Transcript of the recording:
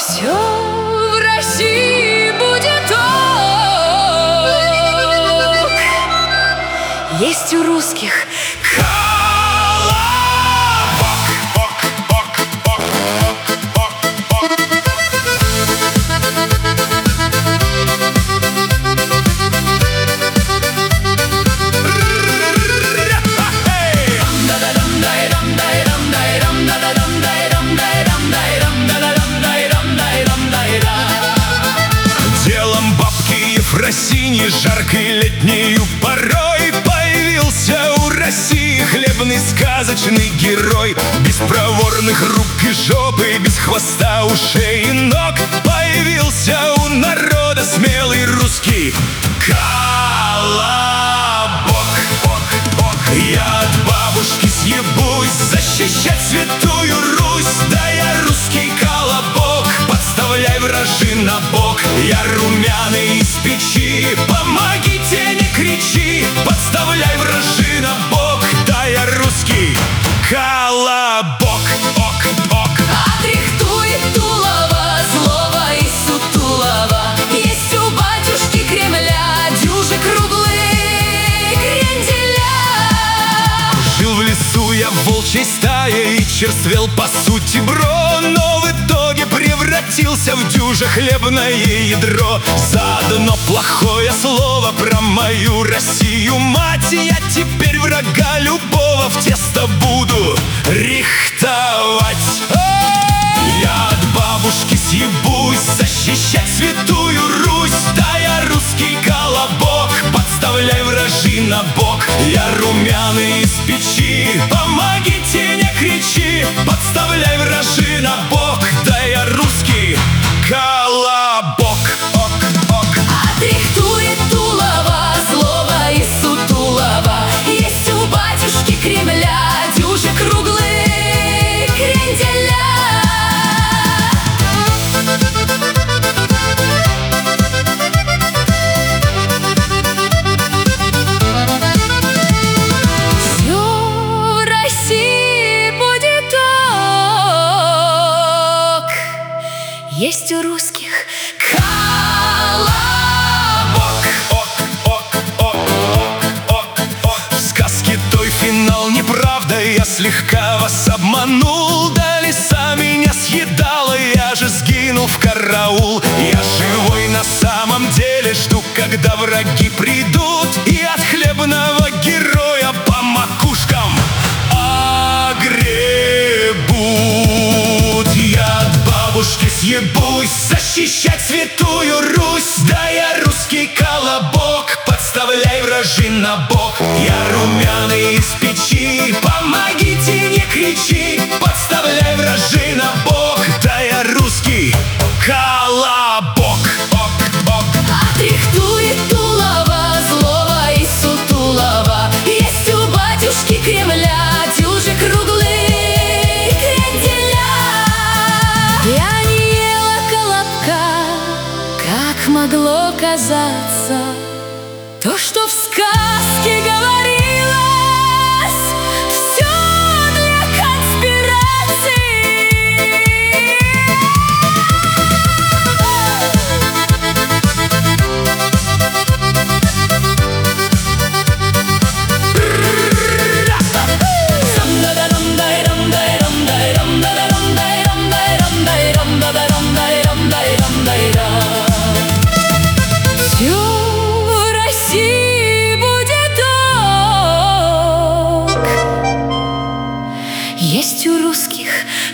Все в России будет ок. Есть у русских Ефросиньи жаркой летнею порой появился у России хлебный сказочный герой. Без проворных рук и жопы, без хвоста, ушей и ног появился у народа смелый русский колобок. Я от бабушки съебусь защищать святую Русь. Да я русский колобок, подставляй вражи на бок. Я румяный из печи, помогите, не кричи. Подставляй вражи на бок. Да я русский колобок. отрихтует тулово злого и сутулого. Есть у батюшки Кремля дюжи круглые кренделя. Жил в лесу я в волчьей стае и черствел по сути бро, но в итоге превратился в дюже хлебное ядро. Заодно плохое слово про мою Россию мать. Я теперь врага любого в тесто буду рихтовать. Я от бабушки съебусь защищать святую Русь. Да я русский колобок, подставляй вражи на бок. Я румяный из печи, помогите, не кричи. Подставляй вражи на бок. Да я русский колобок. Отрихтует тулово злого и сутулого. Есть у батюшки Кремля дюжи круглые кренделя. Все в России будет ок. Есть у русских колобок. В сказке той финал неправда. Я слегка вас обманул. Да лиса меня съедала, я же сгинул в караул. Я живой на самом деле, жду, когда враги придут и от хлебного героя по макушкам огребут. Я от бабушки съебусь защищать святую Русь. Да я русский колобок, подставляй вражи на бок. Я румяный из печи, помогите, не кричи. Подставляй вражи на бок. Да я русский колобок. Отрихтует тулово злого и сутулого. Есть у батюшки Кремля дюжи круглые кренделя. Я не ела колобка, как могло казаться. То, что в сказке говорилось, все для конспирации. Все в России будет ок. Есть у русских